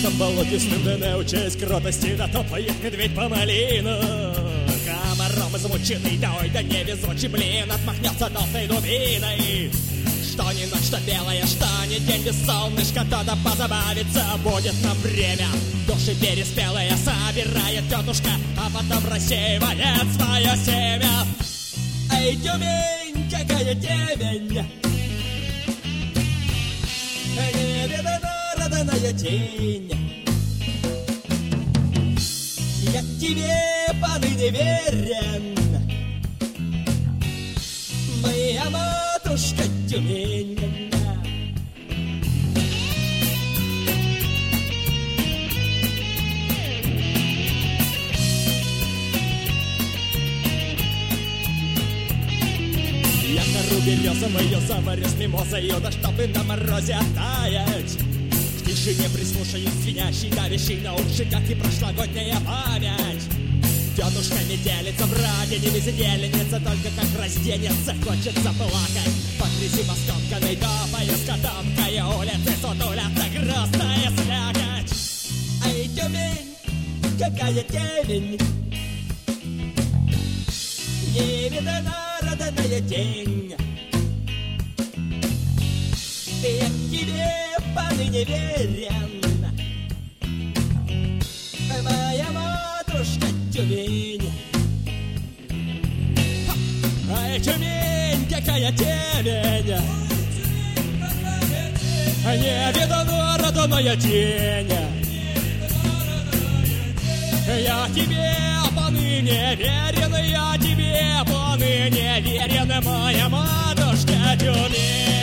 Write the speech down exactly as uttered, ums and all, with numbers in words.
лесом болотистым, да научаясь кротости, да топает медведь по малину. Комаром измученный, да ой, да невезучий, блин, отмахнется толстой дубиной. Что ни ночь, что белая, что ни день без солнышка, то-то позабавиться будет нам время. Души переспелые собирает тетушка, а потом рассеивает свое семя. Эй, Тюмень, какая темень! Невиданная тень. Я тебе поныне верен, моя матушка Тюмень. Я кору березовую заварю с мимозою, да чтобы на морозе оттаять. К тишине прислушаюсь, звенящей, давящей на уши, как и прошлогодняя память. Тетушка метелица, враги не бездельница, только как разденется, хочется плакать. Под зимостом скомканной топая, скотомкая улицы, сутулятся грустная слякоть. Ай, Тюмень, какая темень! Невиданная тень. Я тебе поныне верен, моя матушка Тюмень. Ай, Тюмень, какая темень! Невиданная тень. Я тебе поныне верен, я тебе поныне верен, моя матушка Тюмень.